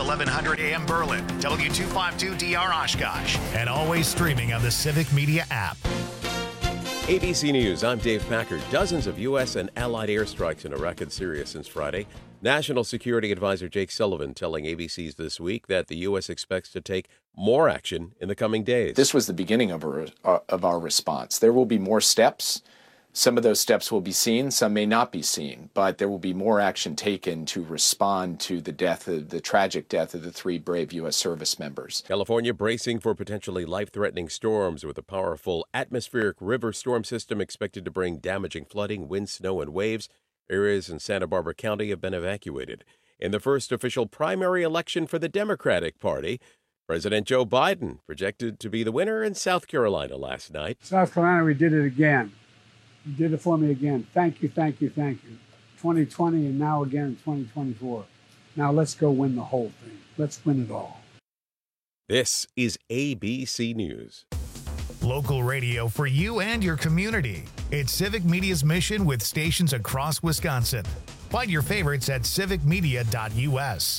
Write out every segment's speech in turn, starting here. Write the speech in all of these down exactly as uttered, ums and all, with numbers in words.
eleven hundred A M Berlin, W two fifty-two D R Oshkosh, and always streaming on the Civic Media app. A B C News, I'm Dave Packard. Dozens of U S and allied airstrikes in Iraq and Syria since Friday. National Security Advisor Jake Sullivan telling A B C's This Week that the U S expects to take more action in the coming days. This was the beginning of our, uh, of our response. There will be more steps. Some of those steps will be seen, some may not be seen, but there will be more action taken to respond to the death of the tragic death of the three brave U S service members. California bracing for potentially life-threatening storms with a powerful atmospheric river storm system expected to bring damaging flooding, wind, snow, and waves. Areas in Santa Barbara County have been evacuated. In the first official primary election for the Democratic Party, President Joe Biden projected to be the winner in South Carolina last night. South Carolina, we did it again. You did it for me again. Thank you, thank you, thank you. twenty twenty and now again in twenty twenty-four. Now let's go win the whole thing. Let's win it all. This is A B C News. Local radio for you and your community. It's Civic Media's mission with stations across Wisconsin. Find your favorites at civic media dot U S.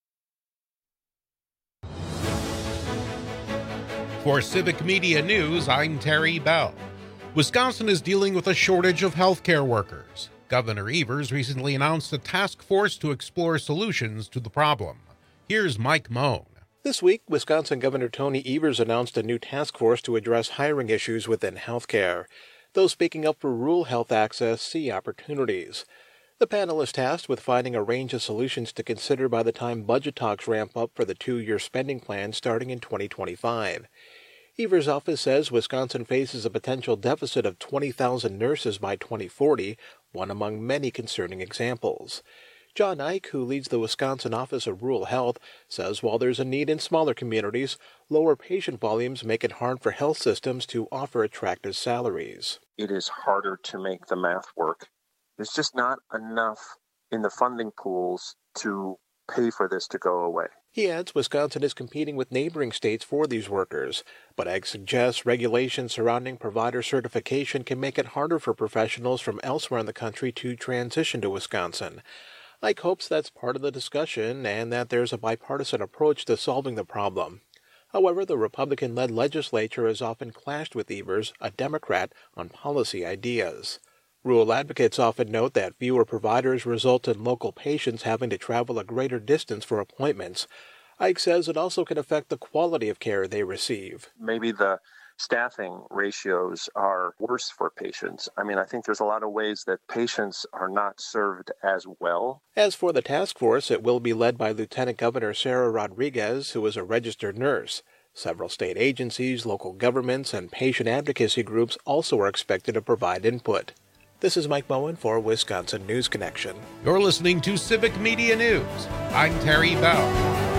For Civic Media News, I'm Terry Bell. Wisconsin is dealing with a shortage of healthcare workers. Governor Evers recently announced a task force to explore solutions to the problem. Here's Mike Moan. This week, Wisconsin Governor Tony Evers announced a new task force to address hiring issues within healthcare. Those speaking up for rural health access see opportunities. The panel is tasked with finding a range of solutions to consider by the time budget talks ramp up for the two-year spending plan starting in twenty twenty-five. Evers' office says Wisconsin faces a potential deficit of twenty thousand nurses by twenty forty, one among many concerning examples. John Ike, who leads the Wisconsin Office of Rural Health, says while there's a need in smaller communities, lower patient volumes make it hard for health systems to offer attractive salaries. It is harder to make the math work. There's just not enough in the funding pools to pay for this to go away. He adds Wisconsin is competing with neighboring states for these workers, but Ike suggests regulations surrounding provider certification can make it harder for professionals from elsewhere in the country to transition to Wisconsin. Ike hopes that's part of the discussion and that there's a bipartisan approach to solving the problem. However, the Republican-led legislature has often clashed with Evers, a Democrat, on policy ideas. Rural advocates often note that fewer providers result in local patients having to travel a greater distance for appointments. Ike says it also can affect the quality of care they receive. Maybe the staffing ratios are worse for patients. I mean, I think there's a lot of ways that patients are not served as well. As for the task force, it will be led by Lieutenant Governor Sarah Rodriguez, who is a registered nurse. Several state agencies, local governments, and patient advocacy groups also are expected to provide input. This is Mike Bowen for Wisconsin News Connection. You're listening to Civic Media News. I'm Terry Bell.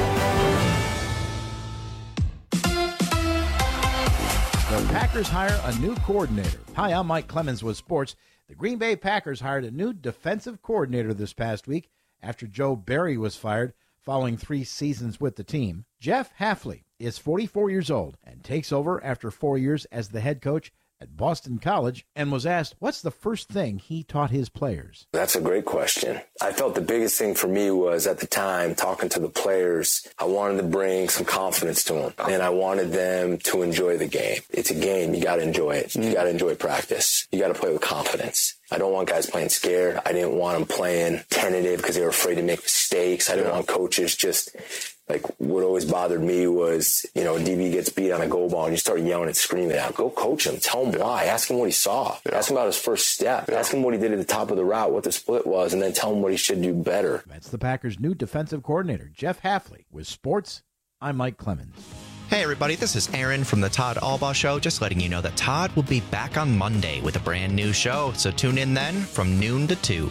The Packers hire a new coordinator. Hi, I'm Mike Clemens with sports. The Green Bay Packers hired a new defensive coordinator this past week after Joe Barry was fired following three seasons with the team. Jeff Hafley is forty-four years old and takes over after four years as the head coach at Boston College and was asked what's the first thing he taught his players. That's a great question. I felt the biggest thing for me was at the time talking to the players, I wanted to bring some confidence to them and I wanted them to enjoy the game. It's a game. You got to enjoy it. You got to enjoy practice. You got to play with confidence. I don't want guys playing scared. I didn't want them playing tentative because they were afraid to make mistakes. I didn't want coaches just like what always bothered me was, you know, D B gets beat on a goal ball and you start yelling and screaming out. Go coach him. Tell him why. Ask him what he saw. Yeah. Ask him about his first step. Yeah. Ask him what he did at the top of the route, what the split was, and then tell him what he should do better. That's the Packers' new defensive coordinator, Jeff Hafley. With sports, I'm Mike Clemens. Hey everybody, this is Aaron from the Todd Albaugh Show, just letting you know that Todd will be back on Monday with a brand new show, so tune in then from noon to two.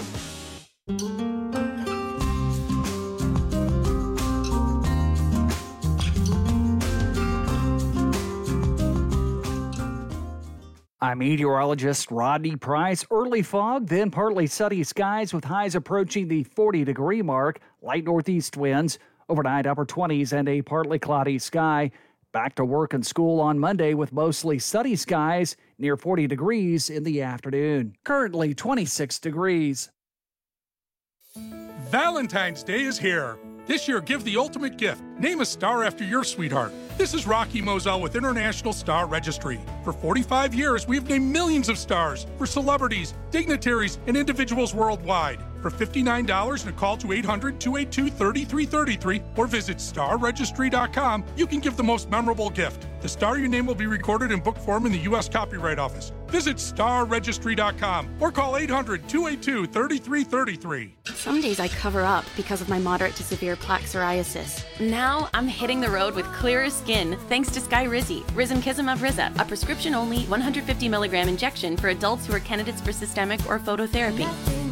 I'm meteorologist Rodney Price. Early fog, then partly sunny skies with highs approaching the forty-degree mark, light northeast winds. Overnight, upper twenties and a partly cloudy sky. Back to work and school on Monday with mostly sunny skies, near forty degrees in the afternoon. Currently twenty-six degrees. Valentine's Day is here. This year, give the ultimate gift. Name a star after your sweetheart. This is Rocky Moselle with International Star Registry. For forty-five years, we've named millions of stars for celebrities, dignitaries, and individuals worldwide. For fifty-nine dollars and a call to eight hundred, two eight two, three three three three or visit star registry dot com, you can give the most memorable gift. The star your name will be recorded in book form in the U S Copyright Office. Visit star registry dot com or call eight hundred, two eight two, three three three three. Some days I cover up because of my moderate to severe plaque psoriasis. Now I'm hitting the road with clearer skin thanks to Skyrizi, Risankizumab Riza, a prescription-only one hundred fifty milligram injection for adults who are candidates for systemic or phototherapy.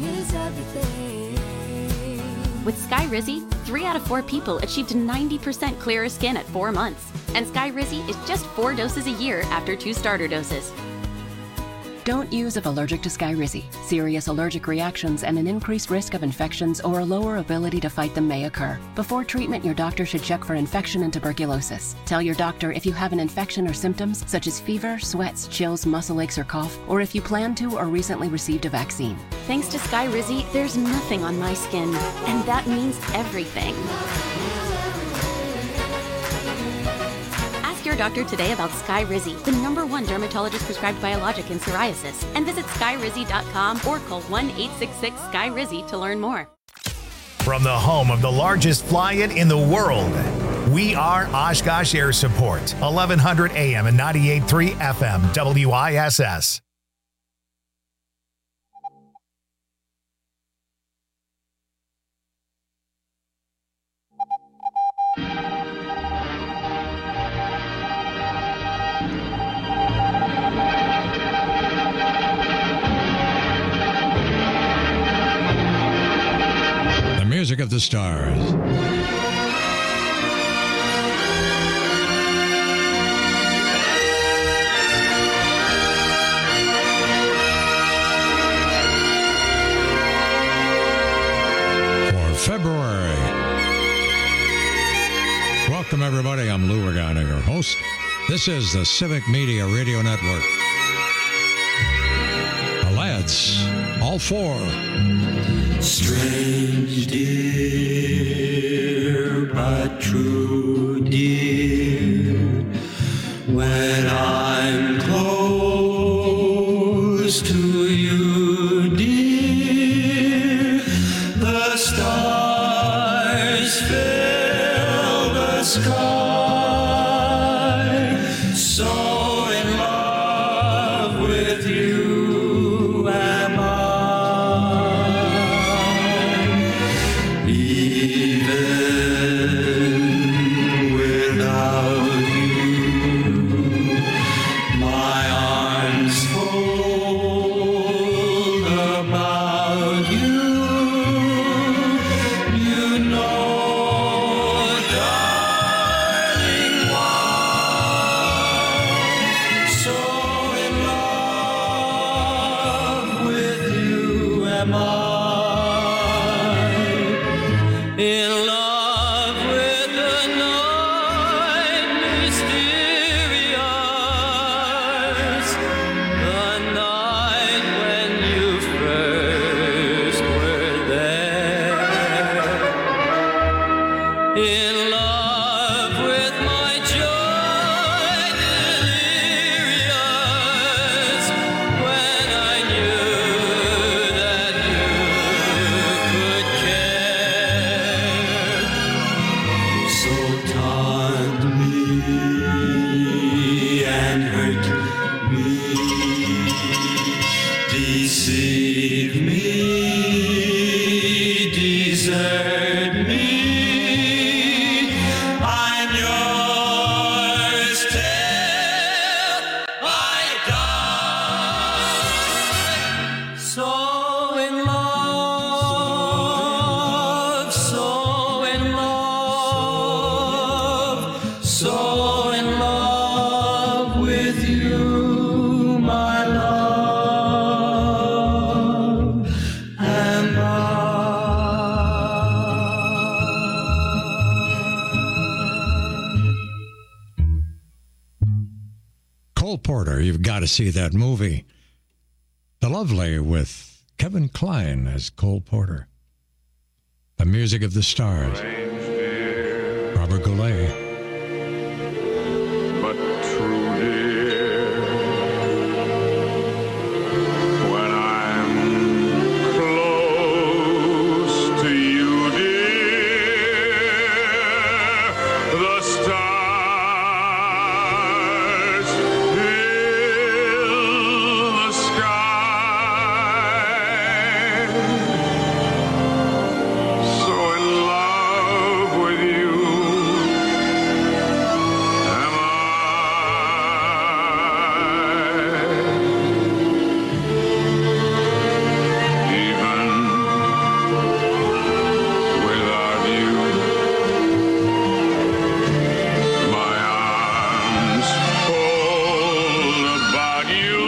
With Skyrizi, three out of four people achieved ninety percent clearer skin at four months. And Skyrizi is just four doses a year after two starter doses. Don't use if allergic to Skyrizi. Serious allergic reactions and an increased risk of infections or a lower ability to fight them may occur. Before treatment, your doctor should check for infection and tuberculosis. Tell your doctor if you have an infection or symptoms such as fever, sweats, chills, muscle aches, or cough, or if you plan to or recently received a vaccine. Thanks to Skyrizi, there's nothing on my skin, and that means everything. Ask your doctor today about Skyrizi, the number one dermatologist prescribed biologic in psoriasis, and visit skyrizi dot com or call one eight six six Sky Rizzy to learn more. From the home of the largest fly-in in the world, we are Oshkosh Air Support, eleven hundred A M and ninety-eight point three F M, W I S S. Music of the Stars. For February. Welcome, everybody. I'm Lou Regano, your host. This is the Civic Media Radio Network. The lads, all four. Strange, dear, but true, dear, when I'm close to you, dear, the stars fill the sky, so in love with you am I. You've got to see that movie. The Lovely with Kevin Kline as Cole Porter. The Music of the Stars. Robert Goulet. But true dear, when I'm close to you, dear, the stars fill the sky. So in love with you am I. Even without you, my arms hold about you.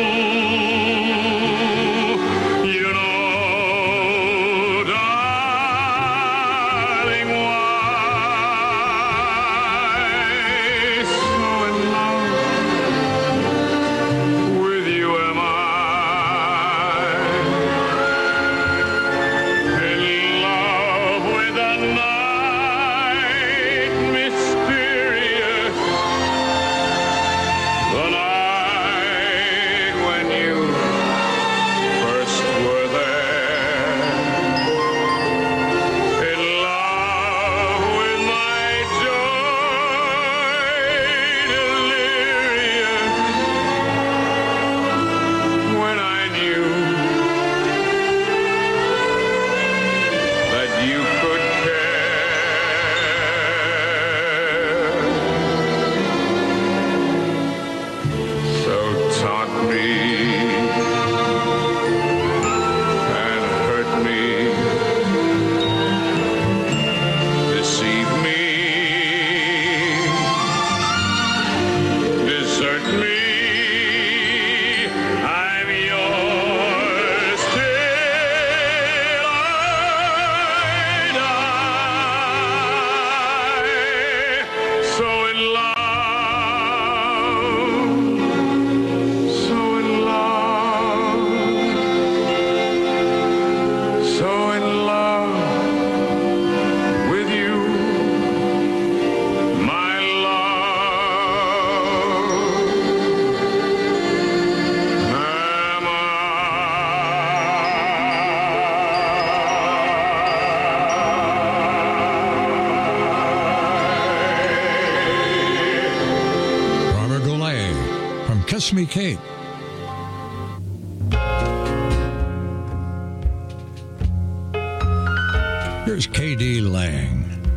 You know, darling, why so in love with you am I. In love with the night mysterious, the night when you first were there. In love with my joy delirious, when I knew that you could care. So taunt me and hurt me, deceive me, desert me. I'm yours till I die. So in love, so in love, so in love with you, my love. Am Robert Goulet from Kiss Me Kate. Here's K D Lang.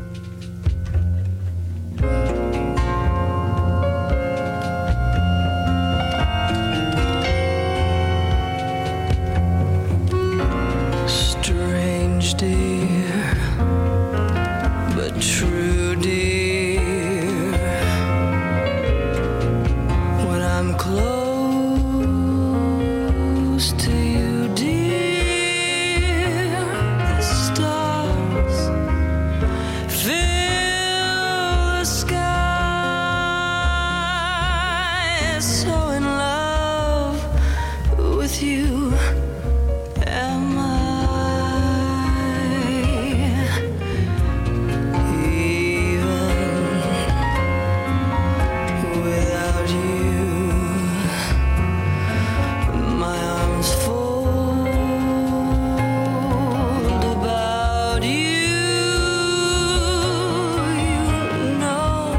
strange, dear, but true, dear. When I'm close to you, dear, the stars fill the sky. So in love with you am I. Even without you, my arms fold about you. You know,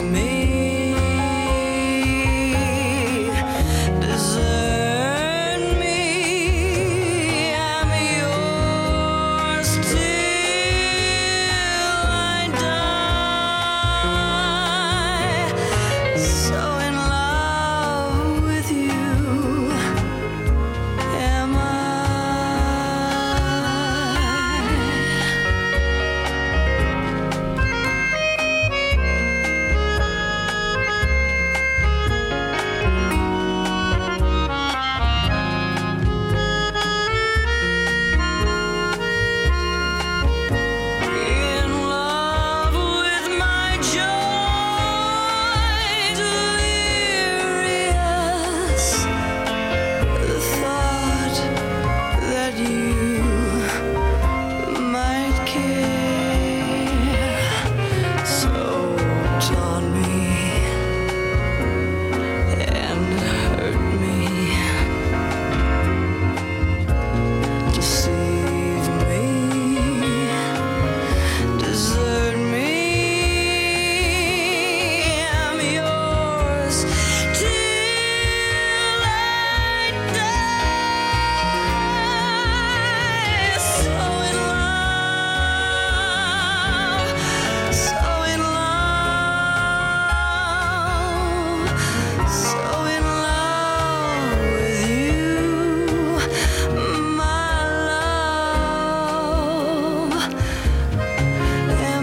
me, desert me. I'm yours till I die. So in love with you am I. In love with my joy, delirious. The thought that you might care, so taunt me and hurt me, deceive me, desert me. I'm yours till I die. So in love, so in love, so in love with you, my love. Am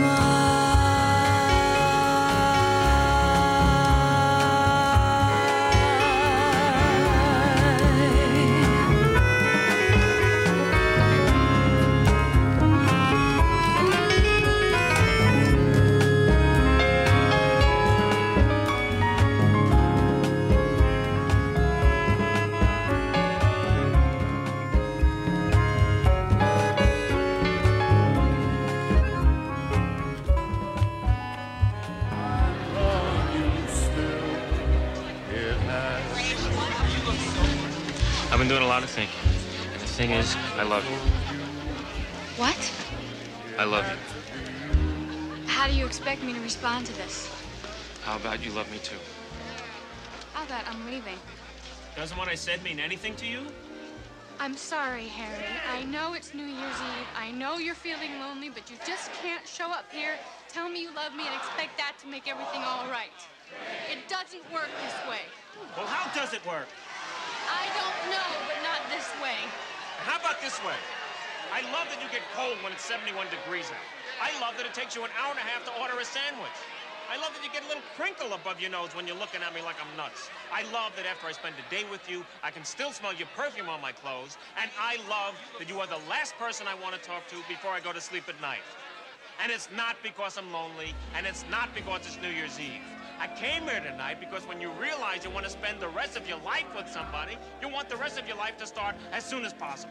I've been doing a lot of thinking. And the thing is, I love you. What? I love you. How do you expect me to respond to this? How about you love me too? How about I'm leaving? Doesn't what I said mean anything to you? I'm sorry, Harry. I know it's New Year's Eve. I know you're feeling lonely, but you just can't show up here, tell me you love me, and expect that to make everything all right. It doesn't work this way. Well, how does it work? I don't know, but not this way. How about this way? I love that you get cold when it's seventy-one degrees out. I love that it takes you an hour and a half to order a sandwich. I love that you get a little crinkle above your nose when you're looking at me like I'm nuts. I love that after I spend a day with you, I can still smell your perfume on my clothes. And I love that you are the last person I want to talk to before I go to sleep at night. And it's not because I'm lonely, and it's not because it's New Year's Eve. I came here tonight because when you realize you want to spend the rest of your life with somebody, you want the rest of your life to start as soon as possible.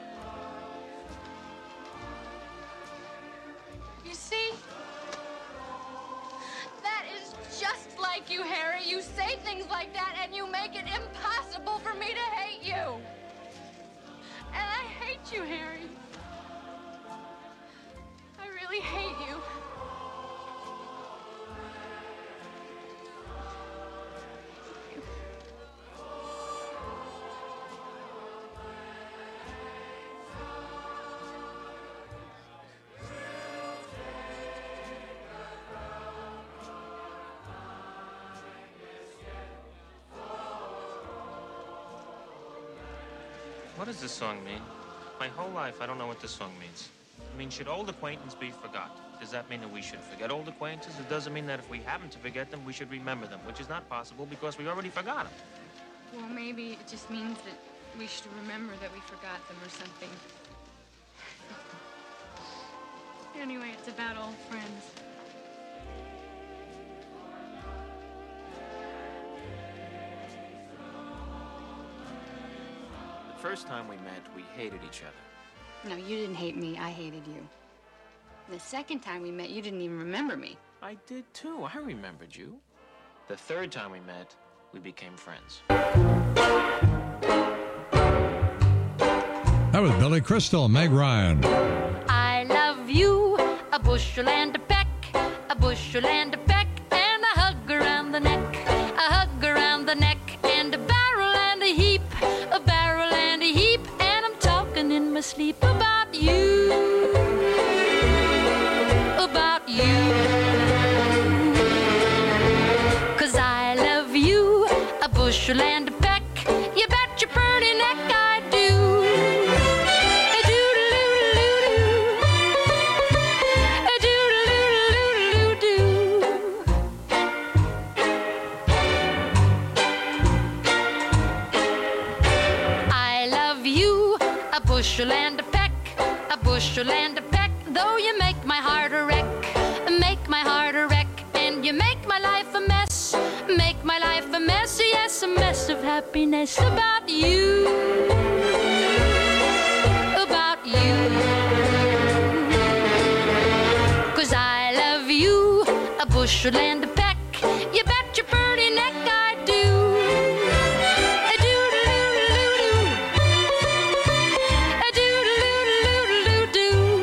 You see? That is just like you, Harry. You say things like that and you make it impossible for me to hate you. And I hate you, Harry. I really hate you. What does this song mean? My whole life, I don't know what this song means. I mean, should old acquaintance be forgot? Does that mean that we should forget old acquaintances? It doesn't mean that if we happen to forget them, we should remember them, which is not possible because we already forgot them. Well, maybe it just means that we should remember that we forgot them or something. Anyway, it's about old friends. The first time we met, we hated each other. No, you didn't hate me. I hated you. And the second time we met, you didn't even remember me. I did too. I remembered you. The third time we met, we became friends. That was Billy Crystal, Meg Ryan. I love you, a bushel and a peck, a bushel and a peck, and a hug the neck, and a barrel and a heap, a barrel and a heap, and I'm talking in my sleep about you, about you. 'Cause I love you, a bushel and a peck, you bet your pretty neck I do. A doodle-oo-doo-doo, a doodle-oo-doo-doo-doo. I love you, a bushel and a peck, a bushel and a peck, though you make my heart a wreck, make my heart a wreck, and you make my life a mess, make my life a mess, yes, a mess of happiness about you, about you. 'Cause I love you, a bushel and a peck, you bet your pretty neck I do. A doodle-oo-doo-doo, a doodle-oo-doo-doo-doo.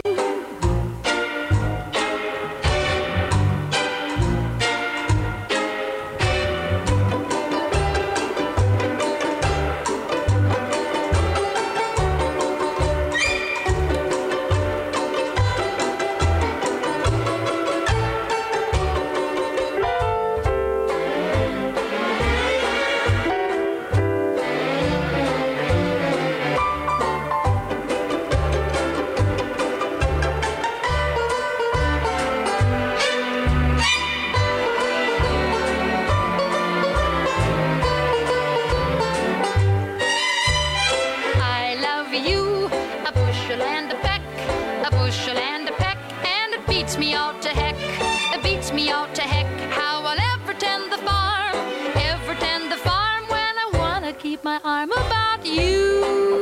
I love you, a bushel and a peck, a bushel and a peck, and it beats me all to heck, it beats me all to heck, how I'll ever tend the farm, ever tend the farm when I wanna keep my arm about you,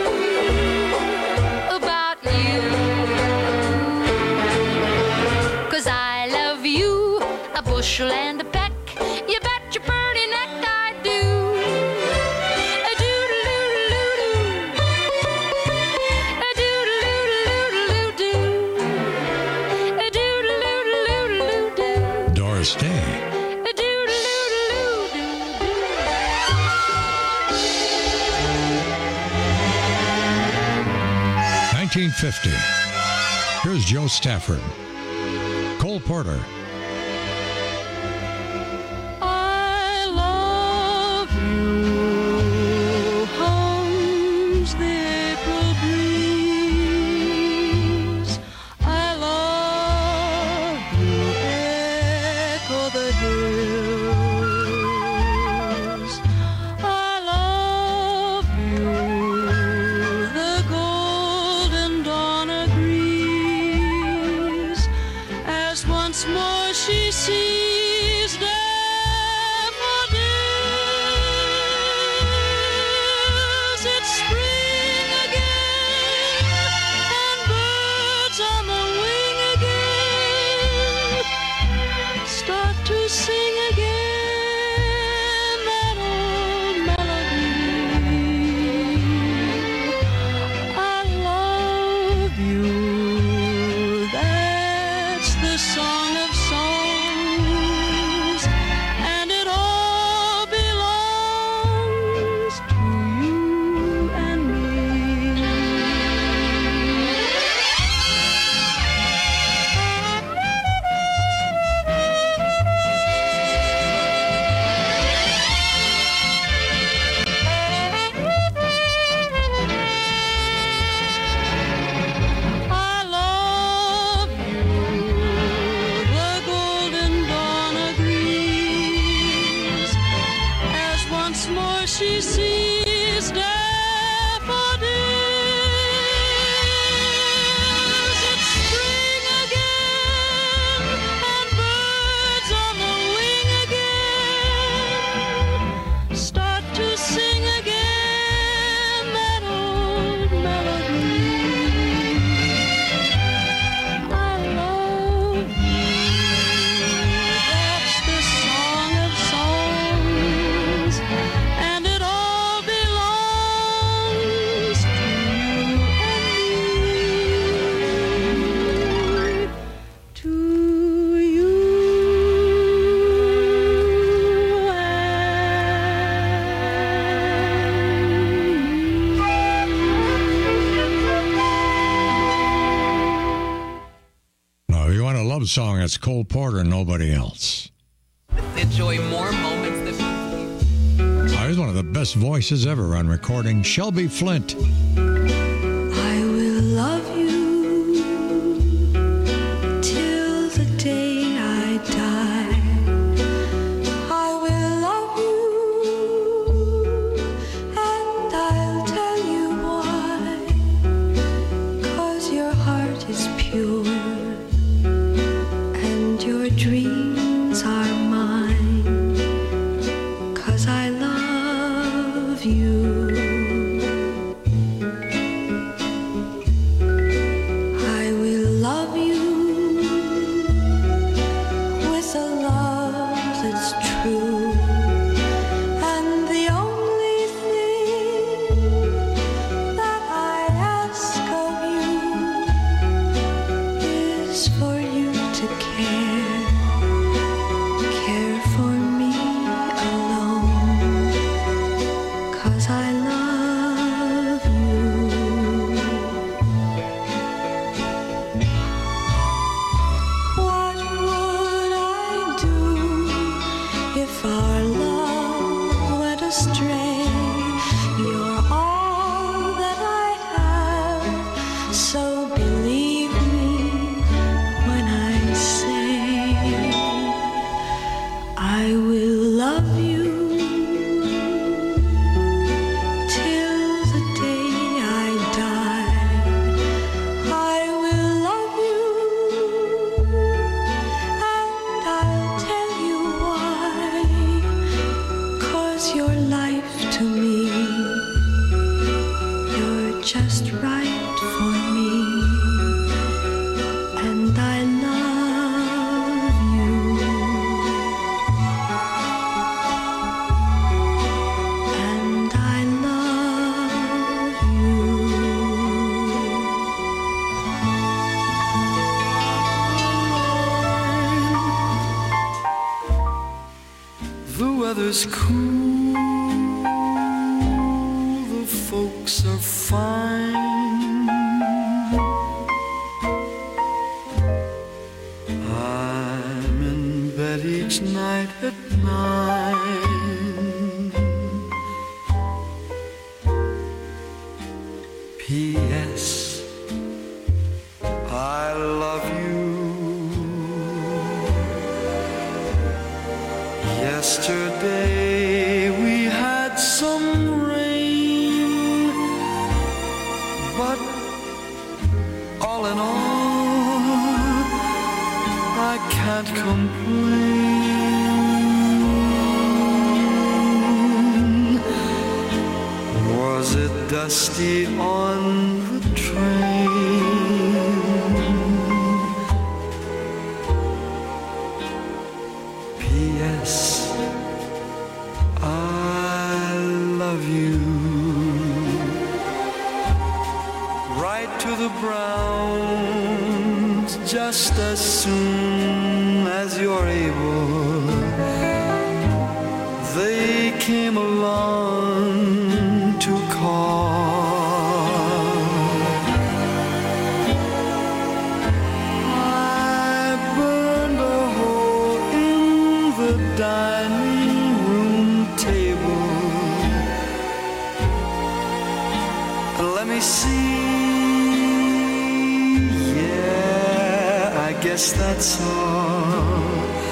about you. 'Cause I love you, a bushel and a peck, you bet your pretty neck I do. A doodle-oo-doo-doo, a doodle-oo-doo-doo-doo, a doodle-oo-doo-doo-doo, Doris Day. a doodle-oo-doo-doo-doo. nineteen fifty. Here's Joe Stafford. Cole Porter. I love you, hums the April breeze. I love you, echo the hills. I love you, the golden dawn agrees, as once more she sees daffodils. It's spring again, and birds on the wing again start to sing again that old melody. I love you, that's the song of songs. song. It's Cole Porter, Nobody Else. Enjoy more moments than Oh, he's one of the best voices ever on recording. Shelby Flint. I will love you till the day I die. I will love you, and I'll tell you why. 'Cause your heart is pure, and your dreams are mine. 'Cause I love you. I will love you with a love that's true, and the only thing that I ask of you is for you to care, care for me alone, 'cause I love you. What would I do if our love went astray? You're all that I have, so believe me when I say I will love you till the day I die. I will love you, and I'll tell you why. 'Cause you're life to me. You're just right for me, and I love you. And I love you. The weather's cool, the folks are fine. I'm in bed each night at nine. P S I love you. Yesterday we had some rain, but all in all, I can't complain. Was it dusty on the train? P S I love you. Right to the Browns, just as soon as you're able. They came along to call. I burned a hole in the dining room table. Let me see. Yeah, I guess that's all.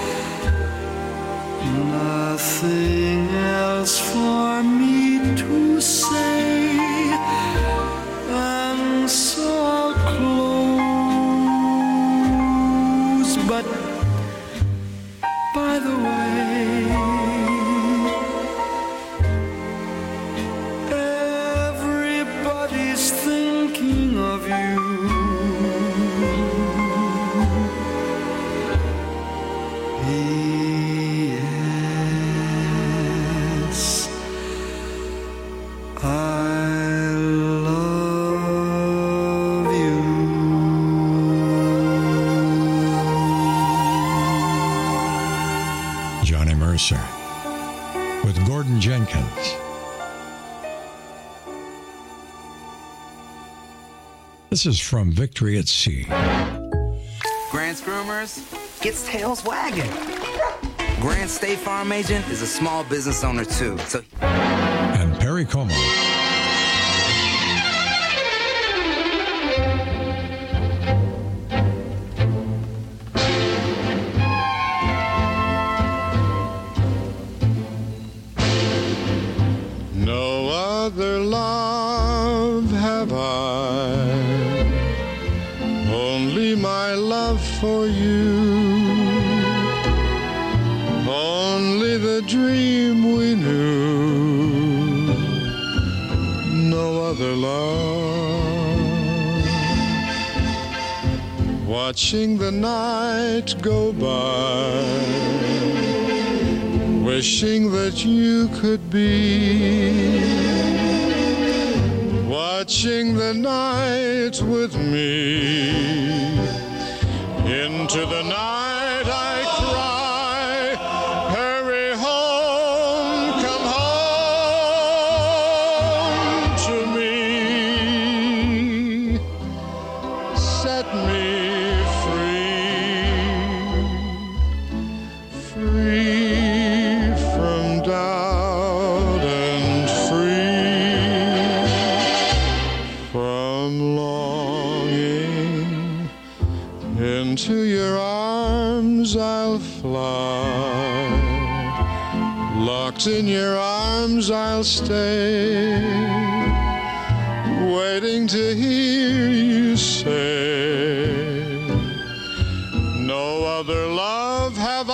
Nothing else for me to say, and so I'll close. But by the way, everybody's thinking of you. Yes, I love you. Johnny Mercer with Gordon Jenkins. This is From Victory at Sea. Grand Grant's Groomers gets tails wagging. Grant's State Farm agent is a small business owner, too. So, and Perry Como. No other love have I, only my love for you, only the dream we knew, no other love. Watching the night go by, wishing that you could be, watching the night with me. Into the night I cry, hurry home, come home to me, set me free, free from doubt and free from longing. Into your arms I'll fly, locked in your arms I'll stay, waiting to hear you say, no other love have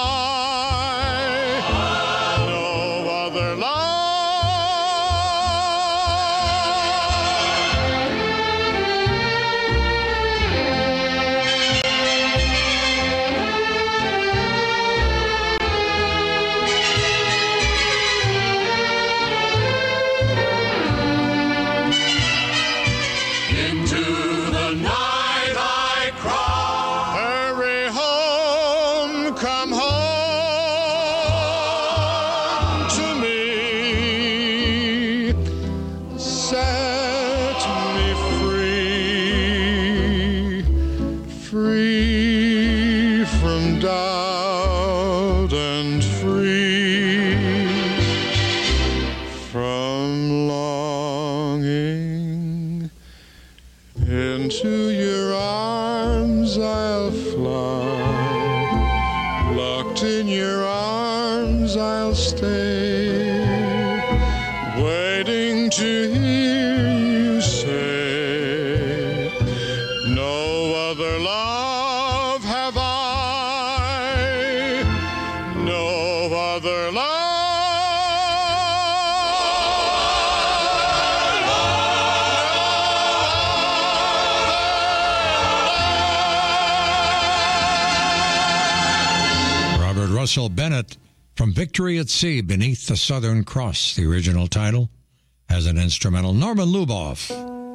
I, no other love. Into the night I cry, hurry home, come home to me, set me free, free from doubt and free from longing. Into your arms I'll fly, locked in your arms I'll stay, waiting to hear you say, no other love have I, no other love. Robert Russell Bennett from Victory at Sea, Beneath the Southern Cross, the original title, as an instrumental. Norman Luboff.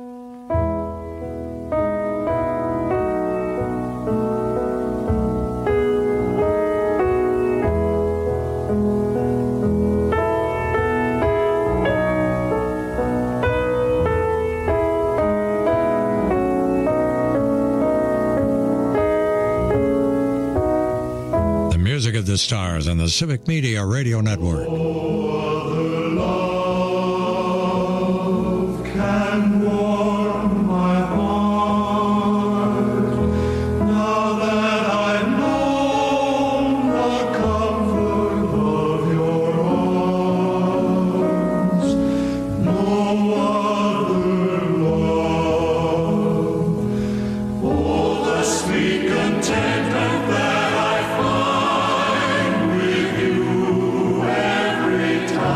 The music of the stars on the Civic Media Radio Network. Can warm my heart now that I know the comfort of your arms. No other love, oh, the sweet contentment that I find with you every time.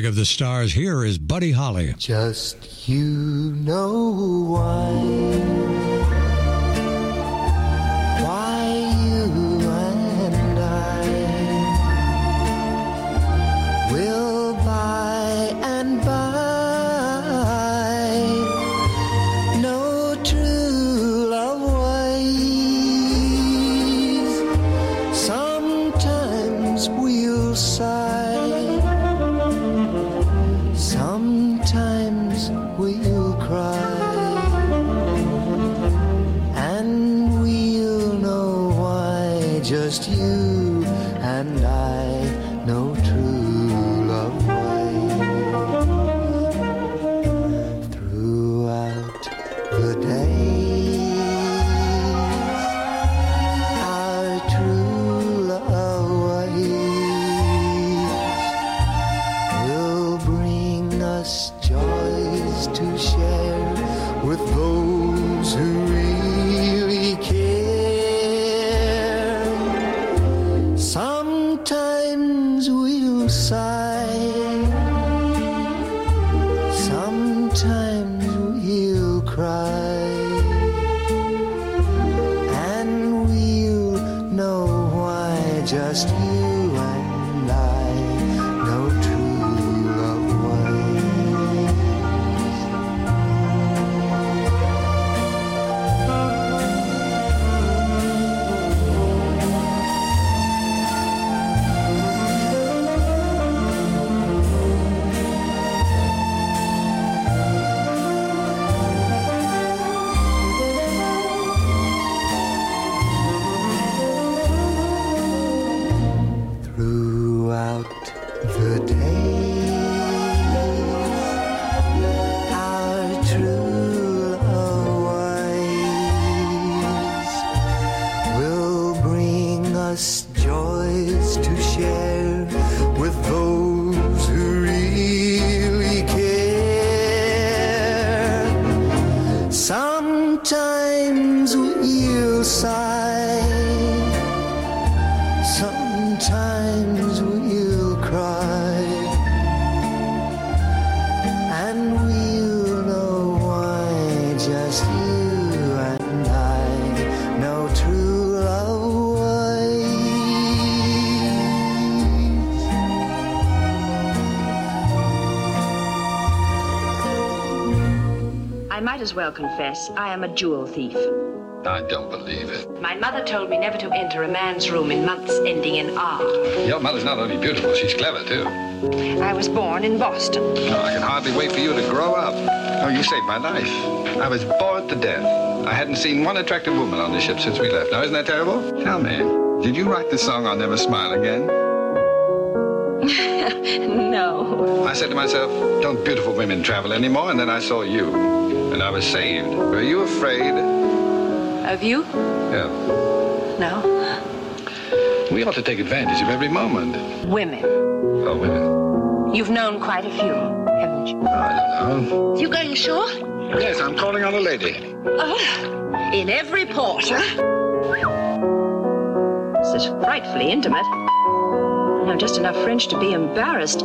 of the Stars, here is Buddy Holly. Just you know why. Why you and I will by and by no true love ways. Sometimes we'll sigh, sometimes we'll cry, and we'll know why. Just you and I know true love ways. Throughout the days, our true love ways will bring us joys to share with those who really care. Sometimes we'll sigh, sometimes we'll cry, and we'll know why. Just you and I know true love throughout the days. Our true love ways will bring us joys to share with those who really care. Sometimes we'll sigh, sometimes we'll cry, and we'll know why. Just you and I know true love I might as well confess, I am a jewel thief. I don't believe it. My mother told me never to enter a man's room in months ending in R. Your mother's not only beautiful, she's clever, too. I was born in Boston. Oh, I can hardly wait for you to grow up. Oh, you saved my life. I was bored to death. I hadn't seen one attractive woman on the ship since we left. Now, isn't that terrible? Tell me, did you write the song I'll Never Smile Again? No. I said to myself, don't beautiful women travel anymore? And then I saw you, and I was saved. Were you afraid? Of you? Yeah. No. We ought to take advantage of every moment. Women. Oh, women. You've known quite a few, haven't you? I don't know. You going ashore? Yes, I'm calling on a lady. Oh, in every port, huh? This is frightfully intimate. I know just enough French to be embarrassed.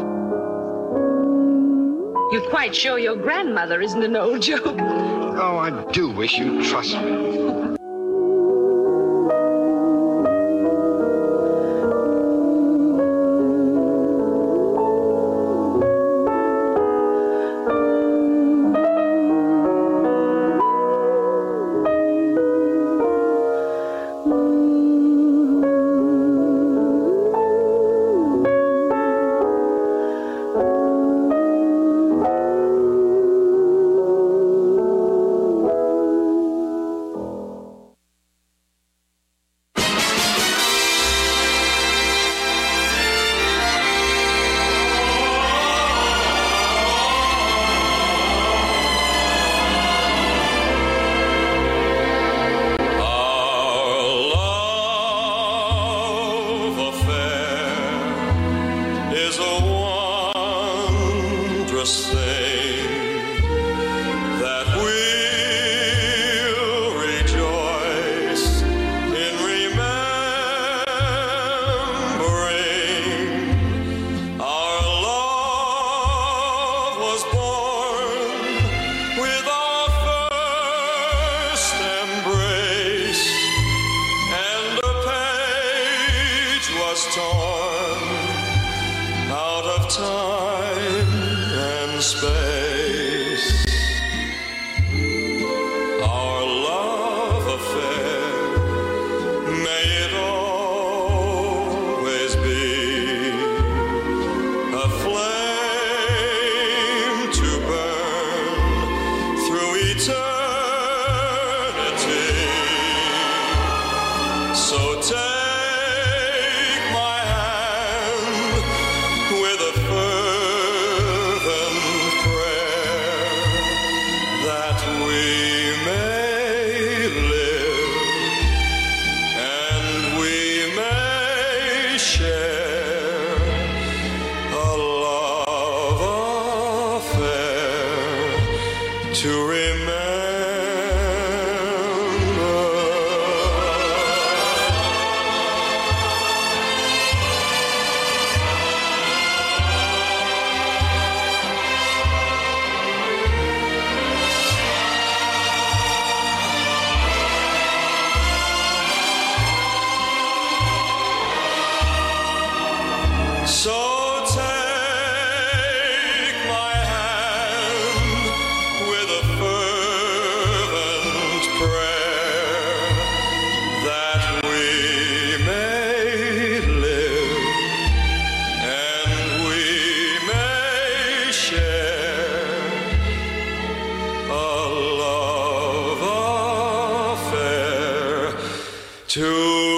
You're quite sure your grandmother isn't an old joke? Oh, I do wish you'd trust me. eternity. So take my hand with a fervent prayer that we may live and we may share a love affair to remember. So take my hand with a fervent prayer that we may live and we may share a love affair to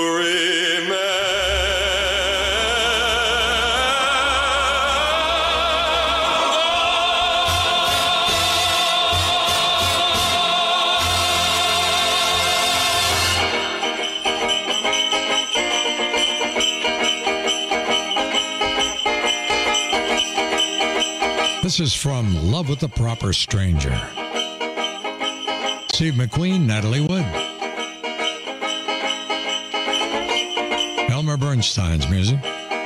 This is from Love with the Proper Stranger. Steve McQueen, Natalie Wood. Elmer Bernstein's music.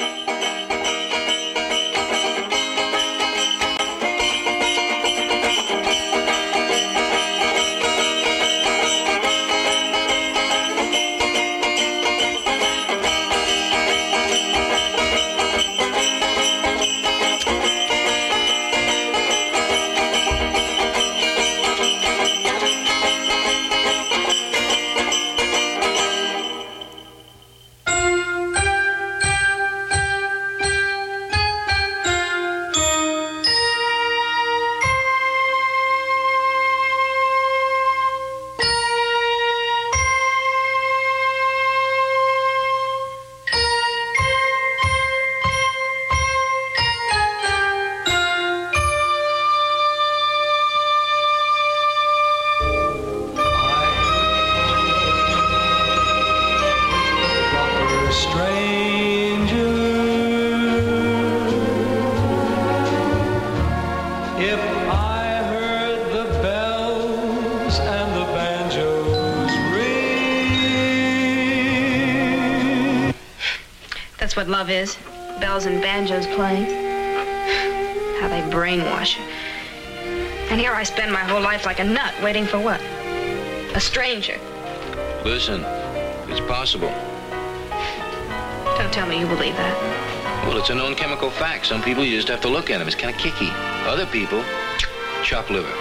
That's what love is. Bells and banjos playing. How they brainwash you. And here I spend my whole life like a nut, waiting for what? A stranger. Listen, it's possible. Don't tell me you believe that. Well, it's a known chemical fact. Some people, you just have to look at them. It's kind of kicky. Other people, chop liver.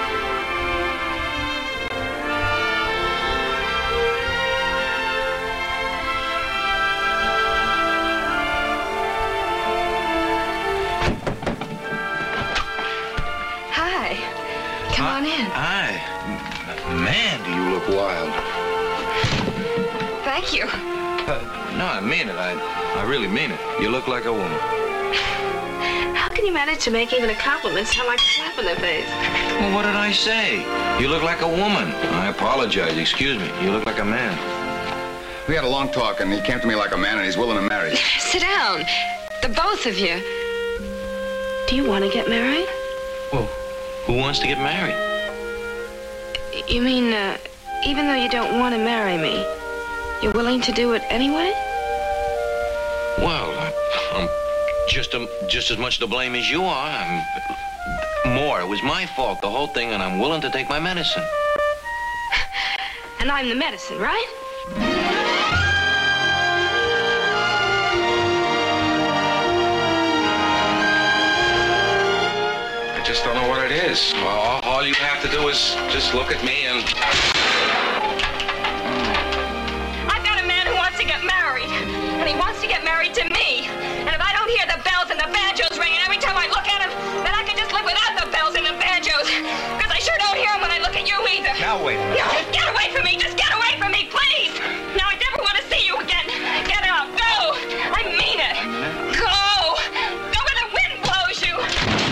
Hi. Come on in. Hi. Man, do you look wild. Thank you. Uh, no, I mean it. I, I really mean it. You look like a woman. How can you manage to make even a compliment sound like a slap in the face? Well, what did I say? You look like a woman. I apologize. Excuse me. You look like a man. We had a long talk, and he came to me like a man, and he's willing to marry. Sit down. The both of you. Do you want to get married? Well, who wants to get married? You mean, uh, even though you don't want to marry me, you're willing to do it anyway? Well, I, I'm just a, just as much to blame as you are. I'm more. It was my fault, the whole thing, and I'm willing to take my medicine. And I'm the medicine, right? I just don't know what it is. All, all you have to do is just look at me and... I've got a man who wants to get married, and he wants to get married to me. And if I don't hear the bells and the banjos ringing every time I look at him, then I can just live without the bells and the banjos. Because I sure don't hear them when I look at I'll wait. Just get away from me! Just get away from me, please! Now I never want to see you again! Get out! Go! I mean it! Go! Go where the wind blows you!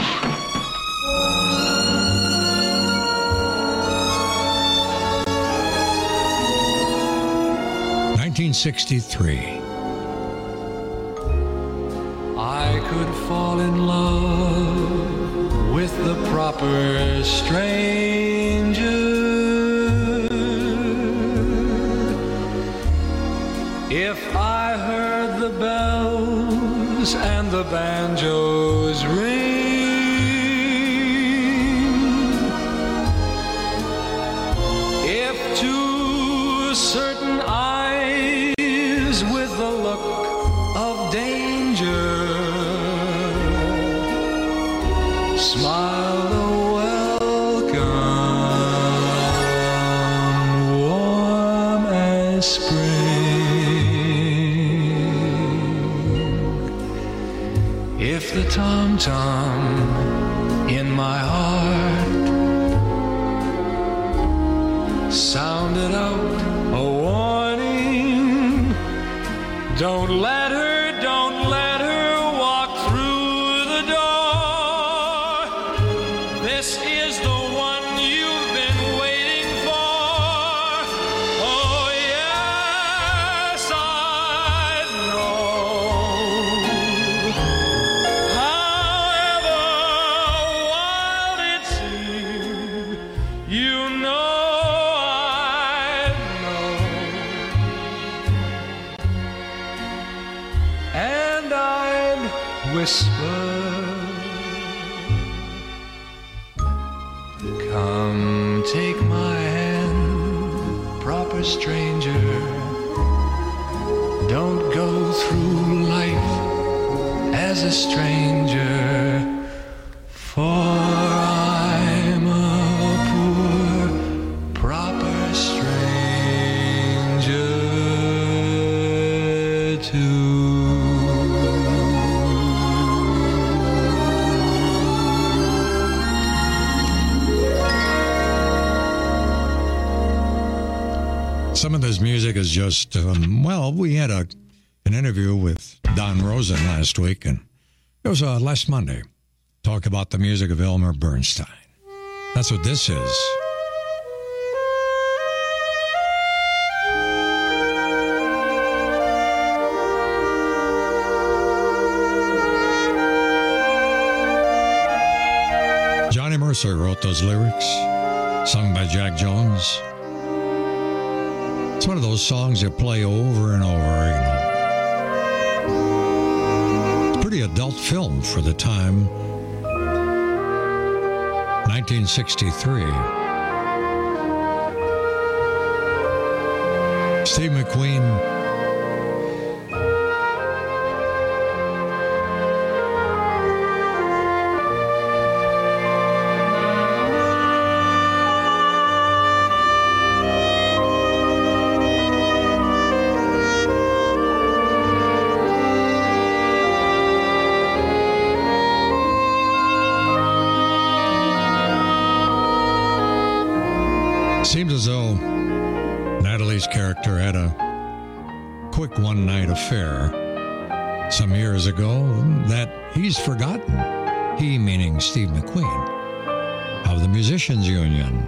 nineteen sixty-three. I could fall in love with the proper stranger if I heard the bells and the banjos ring. If to certain eyes with the look of danger smiled a welcome, warm as spring. If the tom-tom in my heart sounded out a warning, don't let her, don't let her walk through the door. This is the one you've been waiting for. Oh yes, I know. However wild it seems, you know I know. And I'd whisper, come take my hand, proper stranger. Don't go through life as a stranger, for I'm a poor, proper stranger too. Some of this music is just, um, well, we had a an interview with Don Rosen last week, and it was uh, last Monday. Talk about the music of Elmer Bernstein. That's what this is. Johnny Mercer wrote those lyrics, sung by Jack Jones. It's one of those songs you play over and over and over. It's a pretty adult film for the time. nineteen sixty-three. Steve McQueen. Seems as though Natalie's character had a quick one-night affair some years ago that he's forgotten. He, meaning Steve McQueen, of the Musicians Union.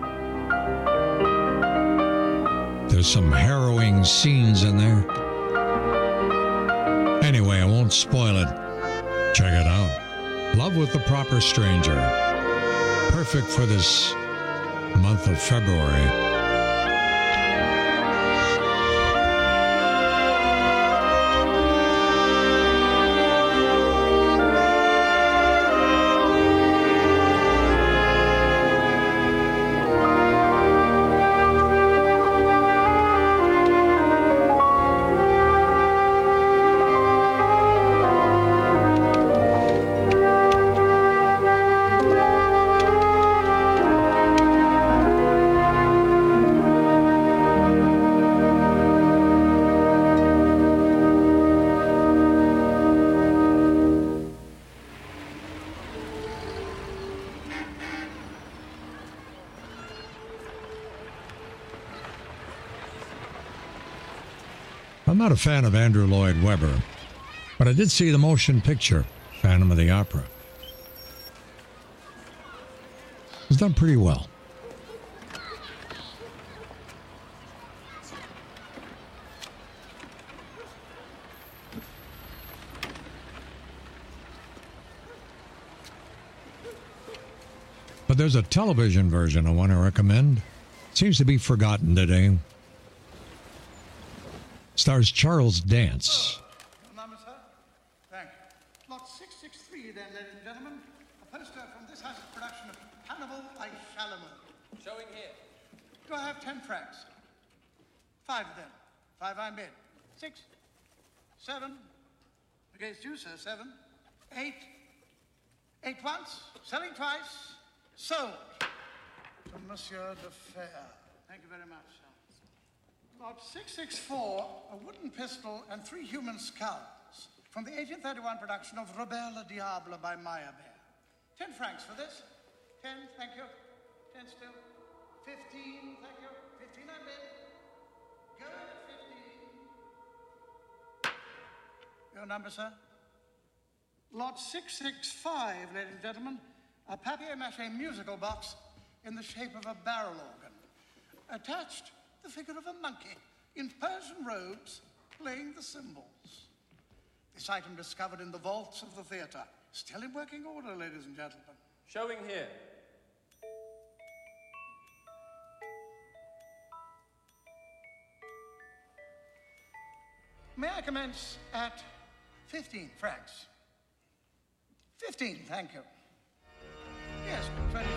There's some harrowing scenes in there. Anyway, I won't spoil it. Check it out. Love with the Proper Stranger. Perfect for this month of February. I'm not a fan of Andrew Lloyd Webber, but I did see the motion picture, Phantom of the Opera. It's done pretty well. But there's a television version I want to recommend. Seems to be forgotten today. Stars Charles Dance. Number, sir? Thank you. Lot six six three, then, ladies and gentlemen. A poster from this house's production of Hannibal I Shalamar. Showing here. Do I have ten francs? Five, then. Five I bid. Six. Seven. Against you, sir. Seven. Eight. Eight once. Selling twice. Sold. To Monsieur de Fer. Thank you very much, sir. Lot six six four, a wooden pistol and three human skulls from the eighteen thirty-one production of Robert le Diable by Meyerbeer. Ten francs for this. Ten, thank you. Ten still. Fifteen, thank you. Fifteen I bid. Go at fifteen. Your number, sir? Lot six six five, ladies and gentlemen. A papier-mâché musical box in the shape of a barrel organ. Attached, the figure of a monkey in Persian robes playing the cymbals. This item discovered in the vaults of the theater. Still in working order, ladies and gentlemen. Showing here. May I commence at fifteen francs? Fifteen, thank you. Yes, twenty-two,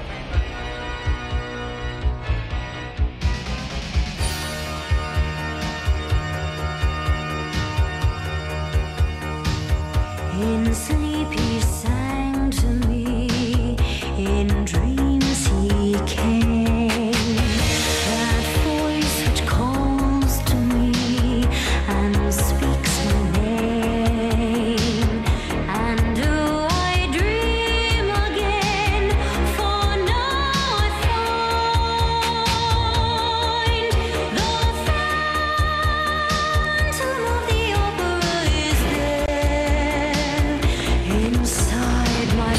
In sleep he sang to me, in dreams he came. That voice which calls to me and speaks my name. And do I dream again? For now I find the Phantom of the Opera is there inside my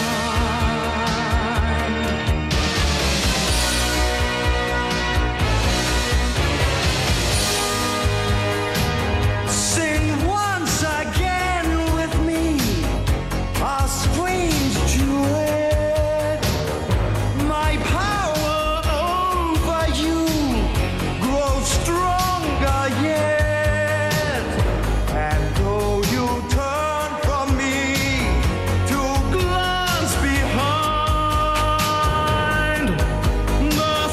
mind. Sing once again with me a strange duet. My power over you grows stronger yet. And though you turn from me to glance behind, the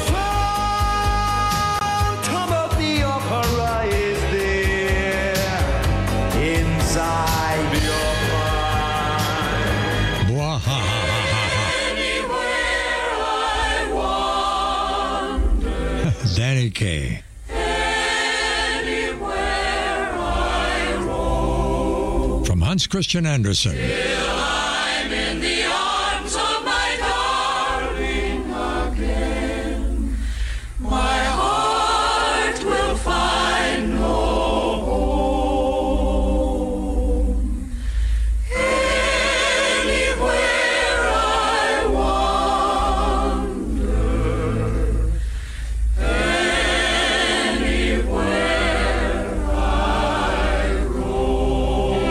Phantom of the Opera is there inside your mind. Danny Kaye. From Hans Christian Andersen. I'm in the arms of my darling again. My heart will find no home. Anywhere I wander, anywhere I roam.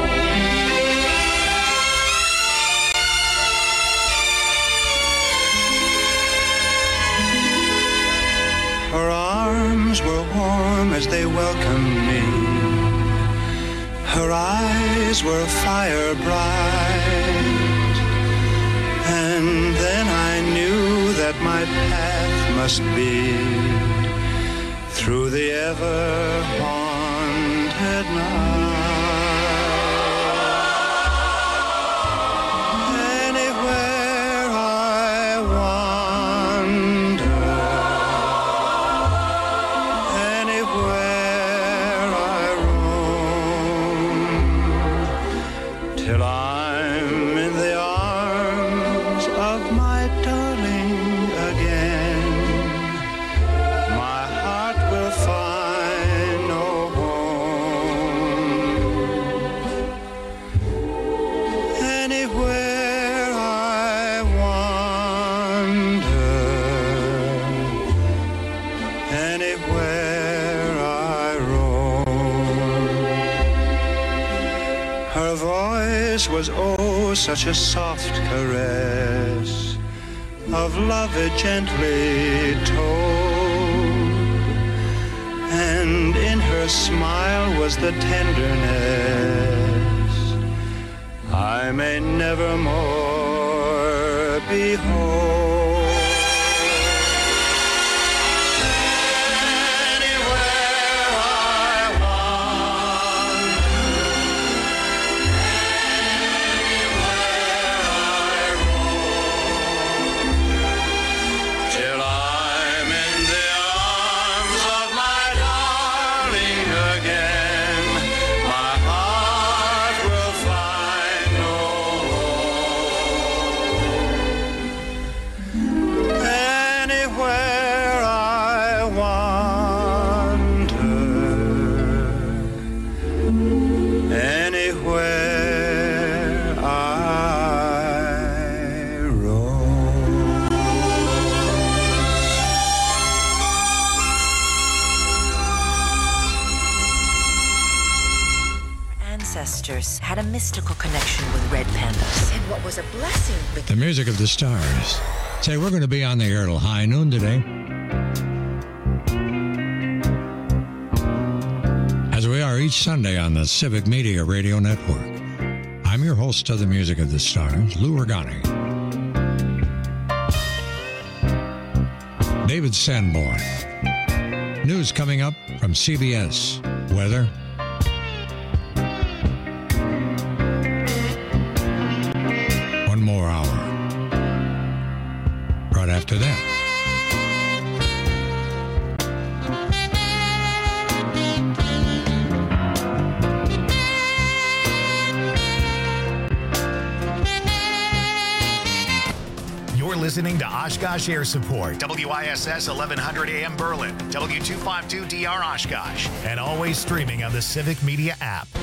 Her arms were warm as they welcomed me. Her eyes were fire bright. And then I knew that my path must be through the ever haunted night. Anywhere I wander, anywhere I roam, till I'm in the arms of my darling again. My heart will find no home. anywhere I roam. Her voice was oh such a soft caress, of love it gently told, and in her smile was the tenderness I may never more behold. Had a mystical connection with red pandas. And what was a blessing. The music of the stars. Say, we're going to be on the air till high noon today. As we are each Sunday on the Civic Media Radio Network. I'm your host of the music of the stars, Lou Regani. David Sanborn. News coming up from C B S. Weather. More hour. Right after that. You're listening to Oshkosh Air Support, W I S S eleven hundred A M Berlin, W two fifty-two D R Oshkosh, and always streaming on the Civic Media app.